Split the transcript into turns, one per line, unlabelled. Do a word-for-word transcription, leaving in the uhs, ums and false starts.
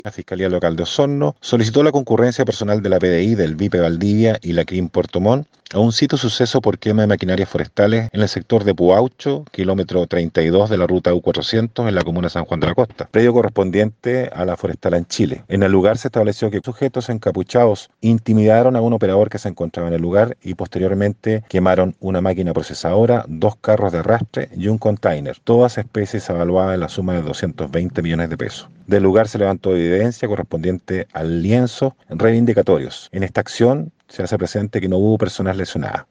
La Fiscalía Local de Osorno solicitó la concurrencia personal de la P D I, del Vipe Valdivia y la C R I M Puerto Montt a un sitio suceso por quema de maquinarias forestales en el sector de Puaucho, kilómetro treinta y dos de la ruta U cuatrocientos en la comuna de San Juan de la Costa, predio correspondiente a la forestal en Chile. En el lugar se estableció que sujetos encapuchados intimidaron a un operador que se encontraba en el lugar y posteriormente quemaron una máquina procesadora, dos carros de arrastre y un container, todas especies evaluadas en la suma de doscientos veinte millones de pesos. Del lugar se levantó evidencia correspondiente al lienzo reivindicatorios. En esta acción se hace presente que no hubo personas lesionadas.